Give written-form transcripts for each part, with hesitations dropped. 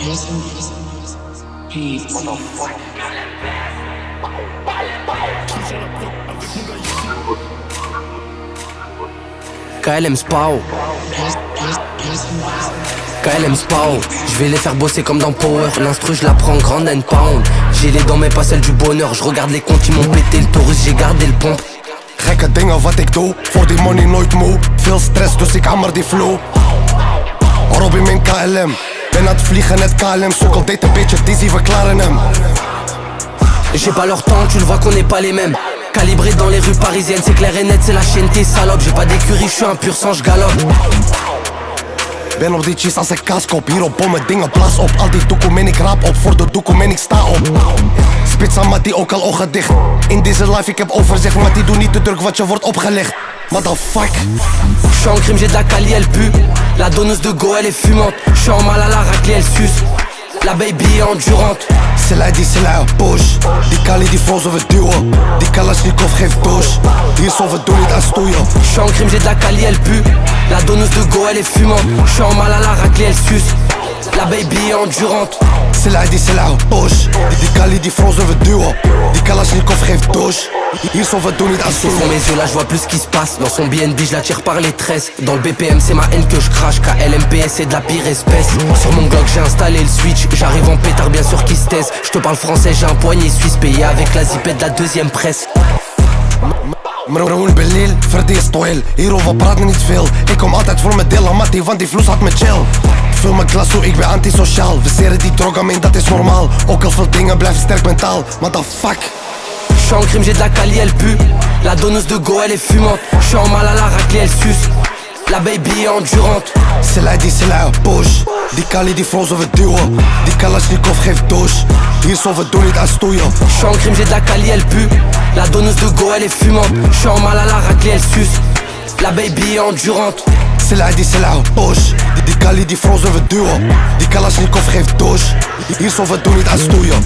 KLM Spao, KLM Spao, je vais les faire bosser comme dans Power. L'instru je la prends grande and pound. J'ai les dents mais pas celle du bonheur. Je regarde les comptes, ils m'ont pété le taurus, j'ai gardé le pompe. Gekke dingen wat ik doe, voor die money nooit moe. Veel stress dus ik hammer die flow. Rob in mijn KLM, ben aan het vliegen net KLM. Sokkel deed een beetje dizzy, we klaren hem. J'ai pas leur temps, tu le vois qu'on n'est pas les mêmes. Calibré dans les rues parisiennes, c'est clair et net, c'est la chaîne t'es salope. J'ai pas d'écurie, je suis un pur sang, je galope. Ben op die cheese als ik kaas kop. Hier op bommen dingen blaas op. Al die doekoe men ik raap op. Voor de doekoe men ik sta op. Spits aan Mattie ook al ogen dicht. In deze life ik heb overzicht. Mattie doe niet te druk wat je wordt opgelegd. What the fuck? J'suis en crime, j'ai de la Cali, elle pue. La donneuse de Go, elle est fumante. J'suis en mal à la raclée, elle suce. La baby est endurante. Silla die silla push. Die Kali die frozen we duwen. Die Kalashnikov geeft douche. Hier zo we doen niet aan stoeien. J'suis en crime, j'ai de la Cali, elle pue. La donneuse de Go, elle est fumante. J'suis en mal à la raclée, elle suce. La baby est endurante. Silla die silla push. Die Kali die frozen we duwen. Die Kalashnikov geeft douche. Hier zo we doen niet aan stoeien. Sur mes yeux là je vois plus ce qui se passe. Dans son BNB je la tire par les tresses. Dans le BPM c'est ma haine que je crache. KLMPS c'est de la pire espèce. Sur mon Glock j'ai installé le switch. J'arrive en pétard bien sûr qui se taise. Je te parle français, j'ai un poignet suisse payé avec la zipette de la deuxième presse. Mroel Belil, Freddy is toil. Hierover praten niet veel. Ik kom altijd voor mijn deel aan Mattie, want die vloes had me chill. Vul mijn glas toe, ik ben antisociaal. We zeren die drogamine, dat is normaal. Ook al veel dingen blijven sterk mentaal. What the fuck? J'suis en crime, j'ai de la Cali, elle pue. La donneuse de Go, elle est fumante. J'suis en mal à la raclée, elle suce. La baby est endurante. Silla die silla push. Die Kali die frozen we duwen. Die Kalashnikov geeft douche. Hier zo we doen niet aan stoeien. J'suis en crime, j'ai de la Cali, elle pue. La donneuse de Go, elle est fumante. J'suis en mal à la raclée, elle suce. La baby est endurante. Silla die silla push. Die Kali die frozen we duwen. Die Kalashnikov geeft douche. Hier zo we doen niet aan stoeien.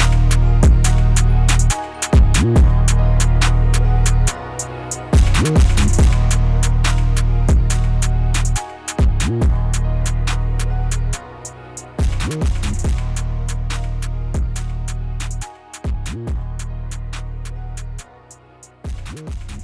Yeah.